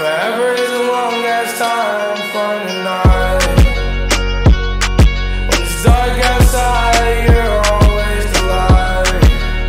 Forever is a long ass time from the night. When it's dark outside, you're always the light.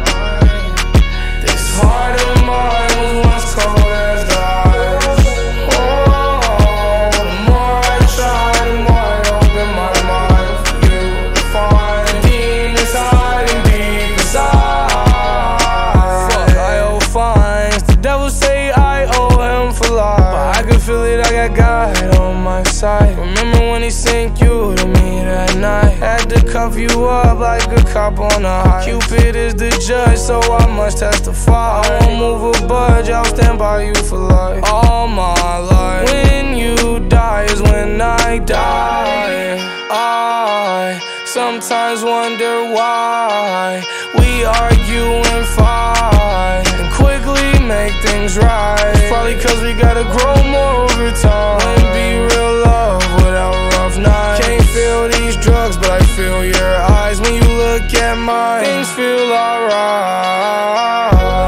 This heart of mine was once cold as the ice. Oh, the more I try, the more I open my mind for you to find the demons hiding deep inside. Fuck, I owe fines. The devil say I owe him for life, but I can feel it, I got God on my side. Remember when he sent you to me that night? Had to cuff you up like a cop on a high. Cupid is the judge, so I must testify. I won't move a budge, I'll stand by you for life. All my life. When you die is when I die. I sometimes wonder why we argue and fight and quickly make things right. It's probably cause we gotta grow more over time. Wouldn't be real love without rough nights. Can't feel these drugs, but I feel your eyes when you look at mine. Things feel alright.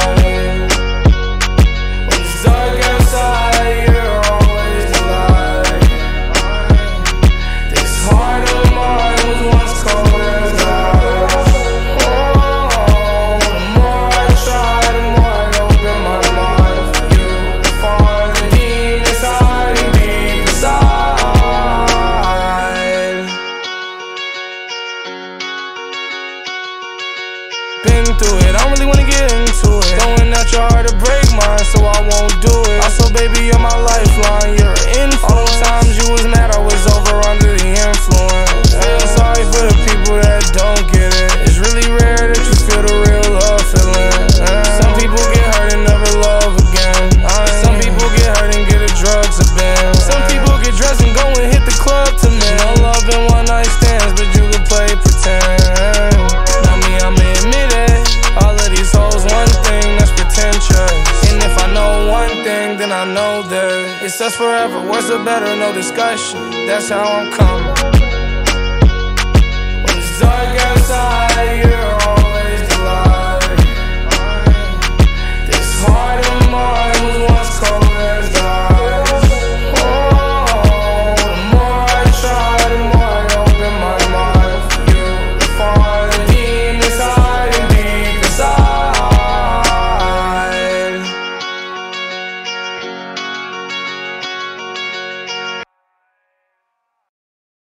When it's dark outside, you're always the light. This heart of mine was once cold as ice. Oh, the more I try, the more I open my mind for you to find the demons hiding deep inside. Been through it, I don't really wanna get into it. Throwing out your heart to break mine, so I won't do it. Also, baby, you're my lifeline, you're an influence. All those times you was mad, I was over under the influence. Feel sorry for the people that don't get it. It's really rare that you feel the real love feeling. Some people get hurt and never love again. Some people get hurt and get the drugs a bin. Some people get dressed and go and hit the club to men. No love and one night stands, but you can play pretend. Not me, I'm admit it. All of these hoes, one thing that's pretentious. And if I know one thing, then I know that it's us forever, worse or better, no discussion. That's how I'm coming. When it's dark outside,